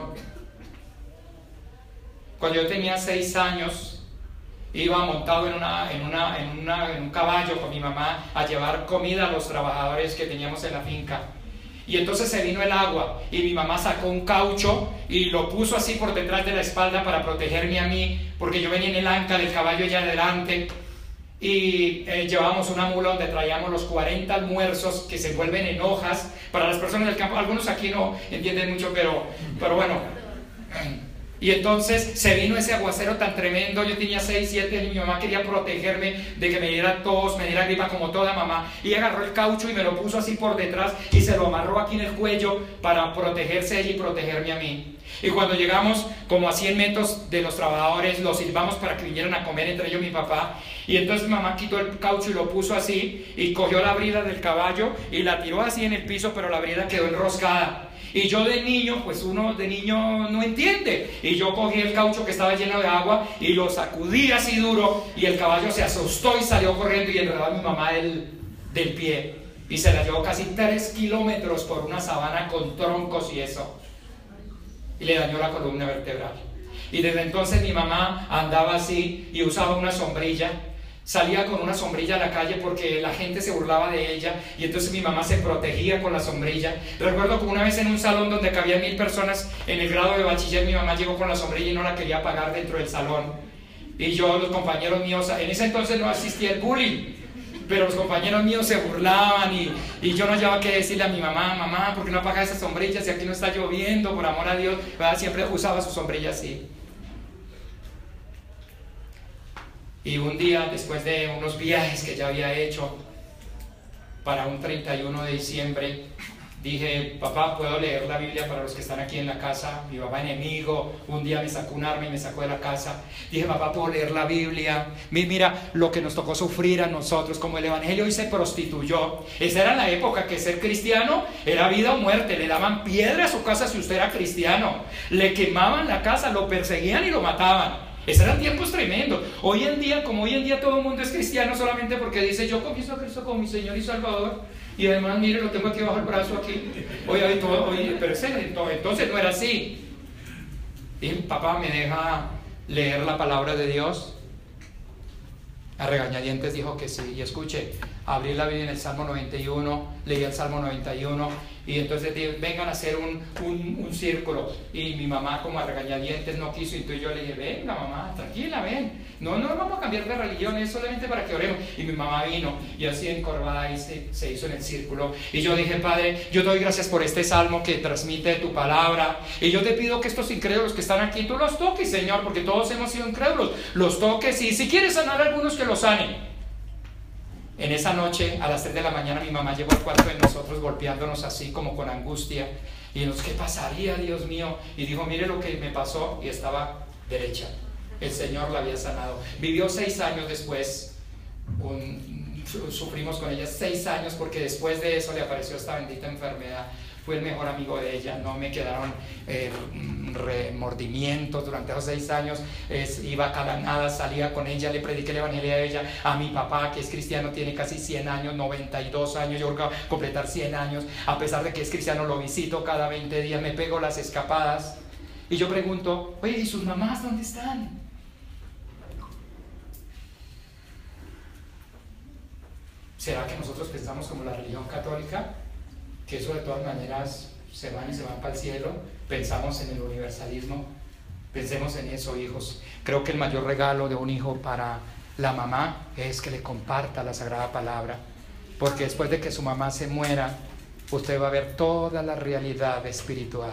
Cuando yo tenía seis años, iba montado en, una, en, una, en, una, en un caballo con mi mamá a llevar comida a los trabajadores que teníamos en la finca. Y entonces se vino el agua y mi mamá sacó un caucho y lo puso así por detrás de la espalda para protegerme a mí, porque yo venía en el anca del caballo allá adelante. Y eh, llevábamos una mula donde traíamos los cuarenta almuerzos que se envuelven en hojas para las personas del campo. Algunos aquí no entienden mucho, pero, pero bueno. Y entonces se vino ese aguacero tan tremendo. Yo tenía seis, siete años y mi mamá quería protegerme de que me diera tos, me diera gripa como toda mamá. Y agarró el caucho y me lo puso así por detrás y se lo amarró aquí en el cuello para protegerse ella y protegerme a mí. Y cuando llegamos como a cien metros de los trabajadores, los silbamos para que vinieran a comer, entre ellos mi papá. Y entonces mi mamá quitó el caucho y lo puso así y cogió la brida del caballo y la tiró así en el piso, pero la brida quedó enroscada. Y yo de niño, pues uno de niño no entiende. Y yo cogí el caucho que estaba lleno de agua y lo sacudí así duro y el caballo se asustó y salió corriendo y enredó a mi mamá del, del pie. Y se la llevó casi tres kilómetros por una sabana con troncos y eso. Y le dañó la columna vertebral. Y desde entonces mi mamá andaba así y usaba una sombrilla. Salía con una sombrilla a la calle porque la gente se burlaba de ella y entonces mi mamá se protegía con la sombrilla. Recuerdo que una vez en un salón donde cabía mil personas en el grado de bachiller, mi mamá llegó con la sombrilla y no la quería pagar dentro del salón. Y yo, los compañeros míos, en ese entonces no existía el bullying, pero los compañeros míos se burlaban y, y yo no llevaba que decirle a mi mamá, mamá, ¿por qué no apagas esa sombrilla si aquí no está lloviendo? Por amor a Dios, ¿verdad? Siempre usaba su sombrilla así. Y un día, después de unos viajes que ya había hecho para un treinta y uno de diciembre, dije, papá, ¿puedo leer la Biblia para los que están aquí en la casa? Mi papá enemigo, un día me sacó un arma y me sacó de la casa. Dije, papá, ¿puedo leer la Biblia? Mira lo que nos tocó sufrir a nosotros, como el Evangelio hoy se prostituyó. Esa era la época que ser cristiano era vida o muerte. Le daban piedra a su casa si usted era cristiano. Le quemaban la casa, lo perseguían y lo mataban. Esos eran tiempos tremendos. Hoy en día, como hoy en día todo el mundo es cristiano solamente porque dice, yo confieso a Cristo como mi Señor y Salvador, y además, mire, lo tengo aquí bajo el brazo aquí. Oye, oye, todo, oye pero ese, entonces no era así. Y papá me deja leer la palabra de Dios. A regañadientes dijo que sí. Y escuche, abrí la Biblia en el Salmo noventa y uno, leí el Salmo noventa y uno, y entonces dije, vengan a hacer un, un, un círculo. Y mi mamá, como a regañadientes, no quiso. Y entonces yo le dije, venga mamá, tranquila, ven. No, no vamos a cambiar de religión, es solamente para que oremos. Y mi mamá vino y así encorvada y se, se hizo en el círculo. Y yo dije, Padre, yo doy gracias por este salmo que transmite tu palabra. Y yo te pido que estos incrédulos que están aquí, tú los toques, Señor, porque todos hemos sido incrédulos. Los toques y si quieres sanar a algunos, que los sanen. En esa noche, a las tres de la mañana, mi mamá llegó al cuarto de nosotros golpeándonos así como con angustia. Y nos, ¿qué pasaría, Dios mío? Y dijo, mire lo que me pasó, y estaba derecha. El Señor la había sanado. Vivió seis años después. Un, sufrimos con ella seis años porque después de eso le apareció esta bendita enfermedad. Fui el mejor amigo de ella, no me quedaron eh, remordimientos durante esos seis años. Es, iba cada nada, salía con ella, le prediqué el evangelio a ella. A mi papá, que es cristiano, tiene casi cien años, noventa y dos años, yo creo que va a completar cien años. A pesar de que es cristiano, lo visito cada veinte días, me pego las escapadas. Y yo pregunto, oye, ¿y sus mamás dónde están? ¿Será que nosotros pensamos como la religión católica? Que eso de todas maneras se van y se van para el cielo. Pensamos en el universalismo. Pensemos en eso, hijos. Creo que el mayor regalo de un hijo para la mamá es que le comparta la sagrada palabra, porque después de que su mamá se muera, usted va a ver toda la realidad espiritual.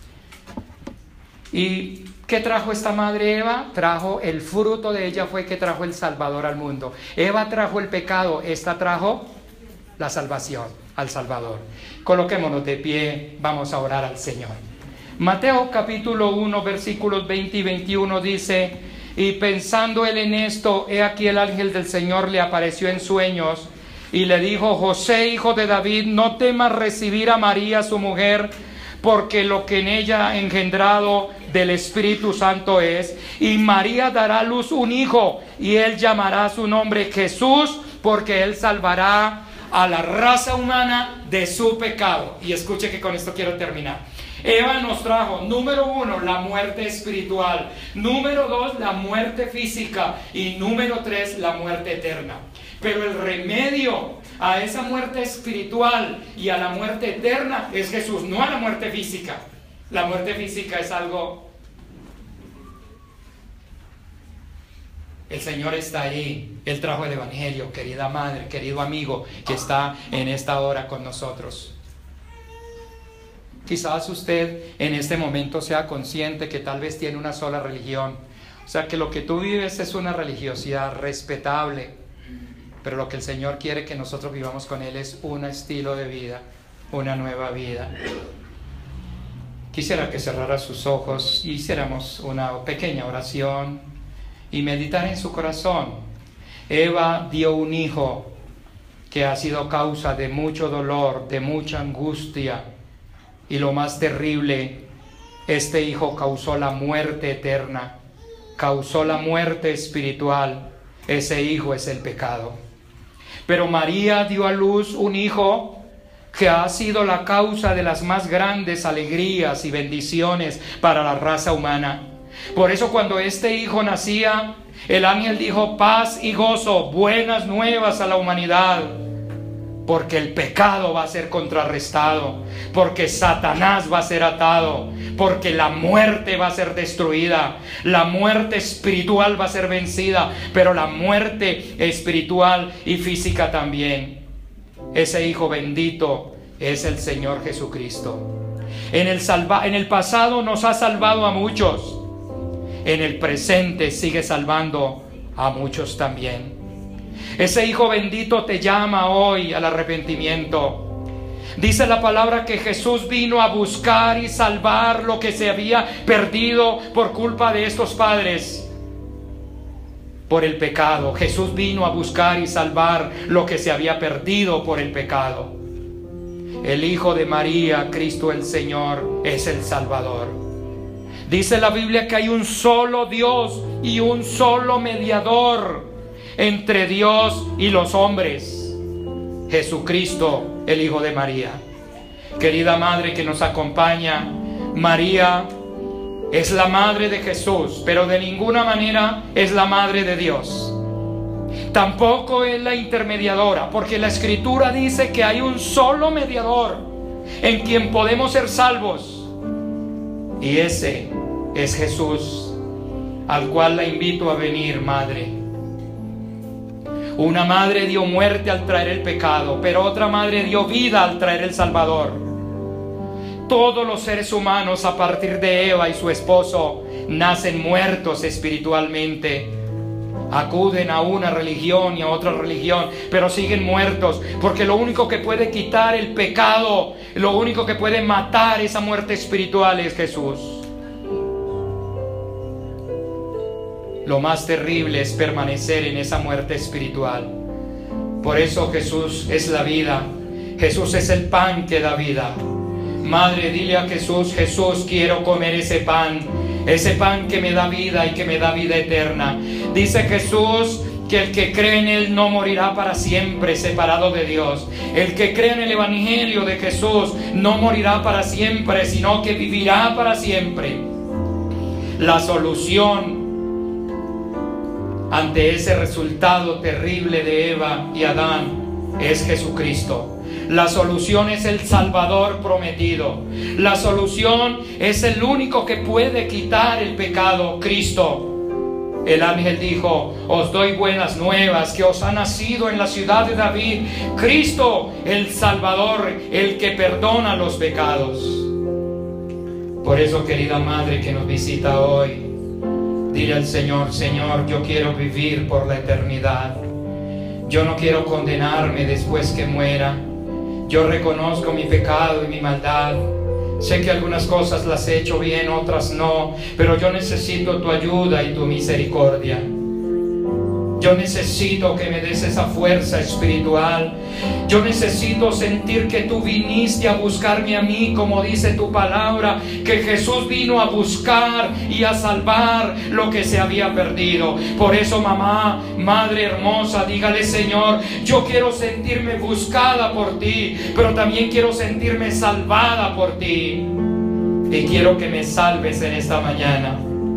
¿Y qué trajo esta madre Eva? Trajo el fruto de ella, fue que trajo el Salvador al mundo. Eva trajo el pecado, esta trajo la salvación al Salvador. Coloquémonos de pie, vamos a orar al Señor. Mateo capítulo uno, versículos veinte y veintiuno dice: y pensando él en esto, he aquí el ángel del Señor le apareció en sueños y le dijo: José, hijo de David, no temas recibir a María su mujer, porque lo que en ella ha engendrado del Espíritu Santo es, y María dará a luz un hijo, y él llamará su nombre Jesús, porque él salvará a la raza humana de su pecado. Y escuche que con esto quiero terminar. Eva nos trajo, número uno, la muerte espiritual, número dos, la muerte física, y número tres, la muerte eterna. Pero el remedio a esa muerte espiritual y a la muerte eterna es Jesús, no a la muerte física. La muerte física es algo... El Señor está ahí, Él trajo el Evangelio, querida madre, querido amigo que está en esta hora con nosotros. Quizás usted en este momento sea consciente que tal vez tiene una sola religión, o sea que lo que tú vives es una religiosidad respetable, pero lo que el Señor quiere que nosotros vivamos con Él es un estilo de vida, una nueva vida. Quisiera que cerrara sus ojos y hiciéramos una pequeña oración y meditar en su corazón. Eva dio un hijo que ha sido causa de mucho dolor, de mucha angustia, y lo más terrible, este hijo causó la muerte eterna, causó la muerte espiritual. Ese hijo es el pecado. Pero María dio a luz un hijo que ha sido la causa de las más grandes alegrías y bendiciones para la raza humana. Por eso cuando este hijo nacía, el ángel dijo: paz y gozo, buenas nuevas a la humanidad, porque el pecado va a ser contrarrestado, porque Satanás va a ser atado, porque la muerte va a ser destruida, la muerte espiritual va a ser vencida, pero la muerte espiritual y física también. Ese hijo bendito es el Señor Jesucristo. En el, salva, en el pasado nos ha salvado a muchos, en el presente sigue salvando a muchos también. Ese hijo bendito te llama hoy al arrepentimiento. Dice la palabra que Jesús vino a buscar y salvar lo que se había perdido por culpa de estos padres, por el pecado. Jesús vino a buscar y salvar lo que se había perdido por el pecado. El Hijo de María, Cristo el Señor, es el Salvador. Dice la Biblia que hay un solo Dios y un solo mediador entre Dios y los hombres: Jesucristo, el Hijo de María. Querida madre que nos acompaña, María es la madre de Jesús, pero de ninguna manera es la madre de Dios. Tampoco es la intermediadora, porque la Escritura dice que hay un solo mediador en quien podemos ser salvos, y ese es Jesús, al cual la invito a venir, madre. Una madre dio muerte al traer el pecado, pero otra madre dio vida al traer el Salvador. Todos los seres humanos a partir de Eva y su esposo nacen muertos espiritualmente. Acuden a una religión y a otra religión, pero siguen muertos, porque lo único que puede quitar el pecado, lo único que puede matar esa muerte espiritual es Jesús. Lo más terrible es permanecer en esa muerte espiritual. Por eso Jesús es la vida. Jesús es el pan que da vida. Madre, dile a Jesús: Jesús, quiero comer ese pan, ese pan que me da vida y que me da vida eterna. Dice Jesús que el que cree en Él no morirá para siempre separado de Dios. El que cree en el Evangelio de Jesús no morirá para siempre, sino que vivirá para siempre. La solución ante ese resultado terrible de Eva y Adán es Jesucristo. La solución es el Salvador prometido. La solución es el único que puede quitar el pecado, Cristo. El ángel dijo: os doy buenas nuevas, que os ha nacido en la ciudad de David Cristo el Salvador, el que perdona los pecados. Por eso, querida madre que nos visita hoy, dile al Señor: Señor, yo quiero vivir por la eternidad. Yo no quiero condenarme después que muera. Yo reconozco mi pecado y mi maldad. Sé que algunas cosas las he hecho bien, otras no, pero yo necesito tu ayuda y tu misericordia. Yo necesito que me des esa fuerza espiritual. Yo necesito sentir que tú viniste a buscarme a mí, como dice tu palabra, que Jesús vino a buscar y a salvar lo que se había perdido. Por eso, mamá, madre hermosa, dígale: Señor, yo quiero sentirme buscada por ti, pero también quiero sentirme salvada por ti. Y quiero que me salves en esta mañana.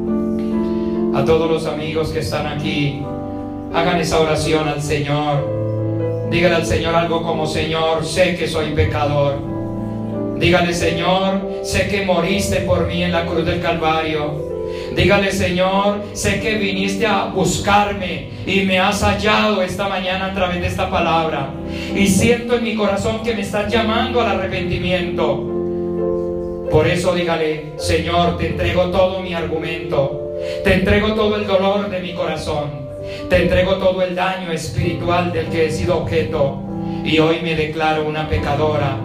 A todos los amigos que están aquí, hagan esa oración al Señor. Dígale al Señor algo como: Señor, sé que soy pecador. Dígale: Señor, sé que moriste por mí en la cruz del Calvario. Dígale: Señor, sé que viniste a buscarme y me has hallado esta mañana a través de esta palabra. Y siento en mi corazón que me estás llamando al arrepentimiento. Por eso dígale: Señor, te entrego todo mi argumento. Te entrego todo el dolor de mi corazón. Te entrego todo el daño espiritual del que he sido objeto, y hoy me declaro una pecadora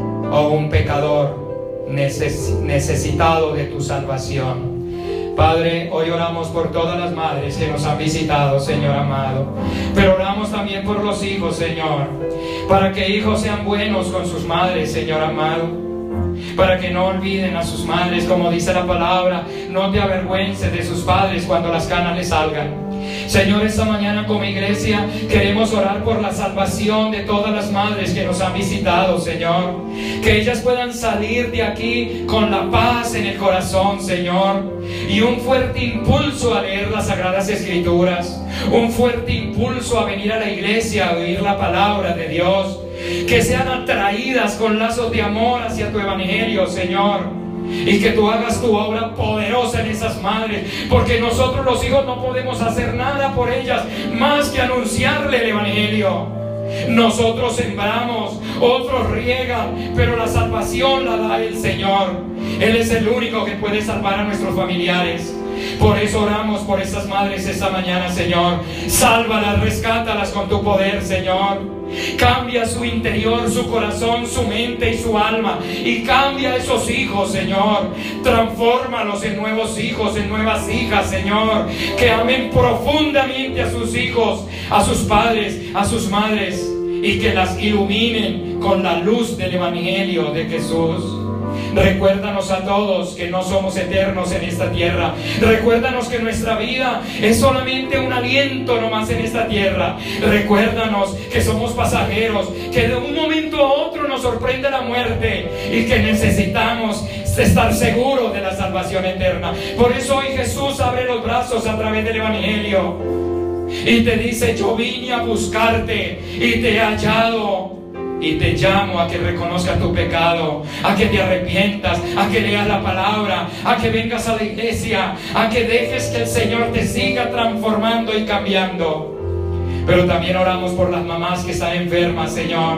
o un pecador neces- necesitado de tu salvación. Padre, hoy oramos por todas las madres que nos han visitado, Señor amado, pero oramos también por los hijos, Señor, para que hijos sean buenos con sus madres, Señor amado, para que no olviden a sus madres, como dice la palabra: no te avergüences de sus padres cuando las canas les salgan. Señor, esta mañana como iglesia queremos orar por la salvación de todas las madres que nos han visitado, Señor. Que ellas puedan salir de aquí con la paz en el corazón, Señor, y un fuerte impulso a leer las Sagradas Escrituras, un fuerte impulso a venir a la iglesia a oír la palabra de Dios. Que sean atraídas con lazos de amor hacia tu evangelio, Señor. Y que tú hagas tu obra poderosa en esas madres, porque nosotros los hijos no podemos hacer nada por ellas más que anunciarle el evangelio. Nosotros sembramos, otros riegan, pero la salvación la da el Señor. Él es el único que puede salvar a nuestros familiares. Por eso oramos por estas madres esta mañana, Señor. Sálvalas, rescátalas con tu poder, Señor. Cambia su interior, su corazón, su mente y su alma. Y cambia a esos hijos, Señor. Transfórmalos en nuevos hijos, en nuevas hijas, Señor. Que amen profundamente a sus hijos, a sus padres, a sus madres. Y que las iluminen con la luz del evangelio de Jesús. Recuérdanos a todos que no somos eternos en esta tierra. Recuérdanos que nuestra vida es solamente un aliento nomás en esta tierra. Recuérdanos que somos pasajeros, que de un momento a otro nos sorprende la muerte y que necesitamos estar seguros de la salvación eterna. Por eso hoy Jesús abre los brazos a través del evangelio y te dice: yo vine a buscarte y te he hallado. Y te llamo a que reconozcas tu pecado, a que te arrepientas, a que leas la palabra, a que vengas a la iglesia, a que dejes que el Señor te siga transformando y cambiando. Pero también oramos por las mamás que están enfermas, Señor.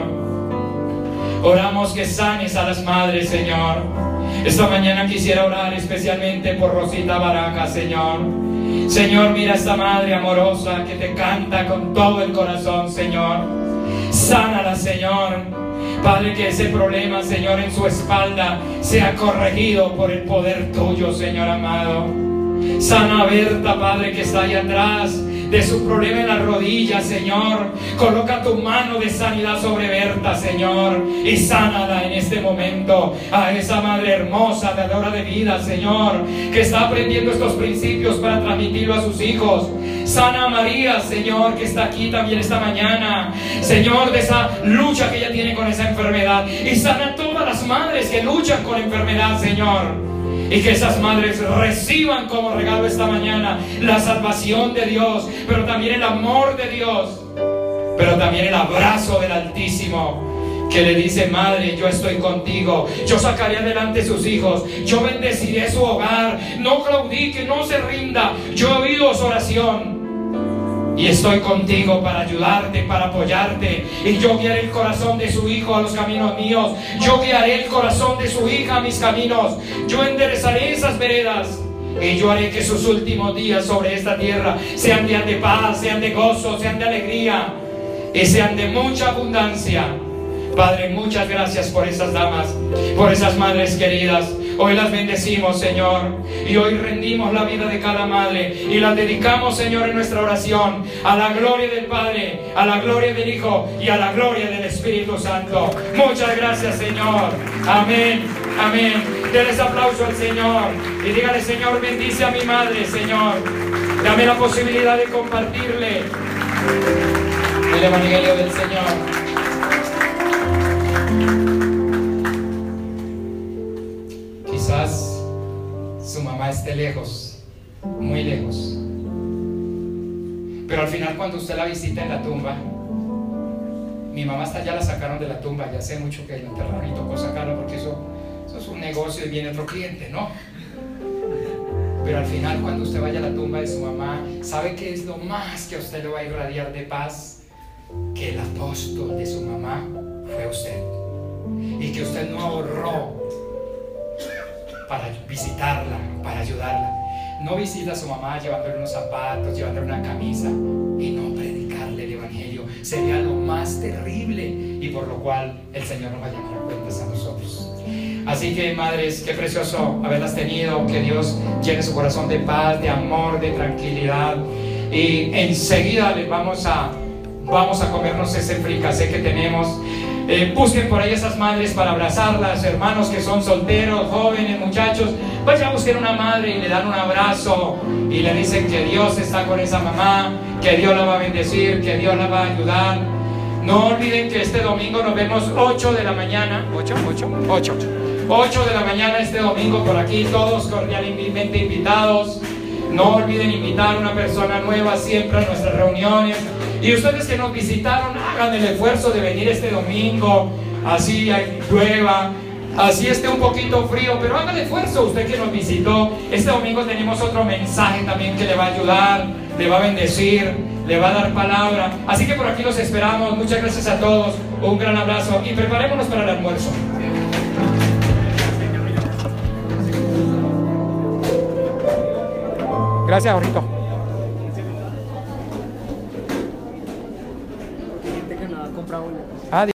Oramos que sanes a las madres, Señor. Esta mañana quisiera orar especialmente por Rosita Baraja, Señor. Señor, mira a esta madre amorosa que te canta con todo el corazón, Señor. Sánala, Señor. Padre, que ese problema, Señor, en su espalda sea corregido por el poder tuyo, Señor amado. Sana a Berta, Padre, que está ahí atrás de su problema en la rodilla, Señor. Coloca tu mano de sanidad sobre Berta, Señor, y sánala en este momento. A esa madre hermosa, dadora de vida, Señor, que está aprendiendo estos principios para transmitirlo a sus hijos. Sana a María, Señor, que está aquí también esta mañana, Señor, de esa lucha que ella tiene con esa enfermedad. Y sana a todas las madres que luchan con enfermedad, Señor. Y que esas madres reciban como regalo esta mañana la salvación de Dios, pero también el amor de Dios, pero también el abrazo del Altísimo. que le dice: madre, yo estoy contigo, yo sacaré adelante sus hijos, yo bendeciré su hogar, no claudique, no se rinda, yo he oído su oración y estoy contigo para ayudarte, para apoyarte, y yo guiaré el corazón de su hijo a los caminos míos, yo guiaré el corazón de su hija a mis caminos, yo enderezaré esas veredas, y yo haré que sus últimos días sobre esta tierra sean días de paz, sean de gozo, sean de alegría y sean de mucha abundancia. Padre, muchas gracias por esas damas, por esas madres queridas. Hoy las bendecimos, Señor, y hoy rendimos la vida de cada madre y las dedicamos, Señor, en nuestra oración a la gloria del Padre, a la gloria del Hijo y a la gloria del Espíritu Santo. Muchas gracias, Señor. Amén, amén. Denles aplauso al Señor y dígale: Señor, bendice a mi madre, Señor. Dame la posibilidad de compartirle el Evangelio del Señor. Quizás su mamá esté lejos, muy lejos, pero al final, cuando usted la visita en la tumba, mi mamá hasta ya la sacaron de la tumba, ya hace mucho que la enterraron y tocó sacarla porque eso, eso es un negocio y viene otro cliente, ¿no? Pero al final, cuando usted vaya a la tumba de su mamá, ¿sabe qué es lo más que a usted le va a irradiar de paz? Que el apóstol de su mamá fue usted, y que usted no ahorró para visitarla, para ayudarla. No visita a su mamá llevándole unos zapatos, llevándole una camisa y no predicarle el Evangelio. Sería lo más terrible, y por lo cual el Señor nos va a llamar a cuentas a nosotros. Así que, madres, qué precioso haberlas tenido. Que Dios llene su corazón de paz, de amor, de tranquilidad. Y enseguida les vamos a vamos a comernos ese fricasé que tenemos. Eh, busquen por ahí esas madres para abrazarlas, hermanos que son solteros, jóvenes, muchachos. Vayan a buscar una madre y le dan un abrazo y le dicen que Dios está con esa mamá, que Dios la va a bendecir, que Dios la va a ayudar. No olviden que este domingo nos vemos ocho de la mañana. ¿ocho? ¿ocho? ocho. ocho de la mañana este domingo por aquí, todos cordialmente invitados. No olviden invitar a una persona nueva siempre a nuestras reuniones. Y ustedes que nos visitaron, hagan el esfuerzo de venir este domingo. Así hay llueva, así esté un poquito frío, pero hagan el esfuerzo. Usted que nos visitó, este domingo tenemos otro mensaje también que le va a ayudar, le va a bendecir, le va a dar palabra. Así que por aquí los esperamos. Muchas gracias a todos, un gran abrazo y preparémonos para el almuerzo. Gracias, ahorita. Gente que no ha comprado. Ah,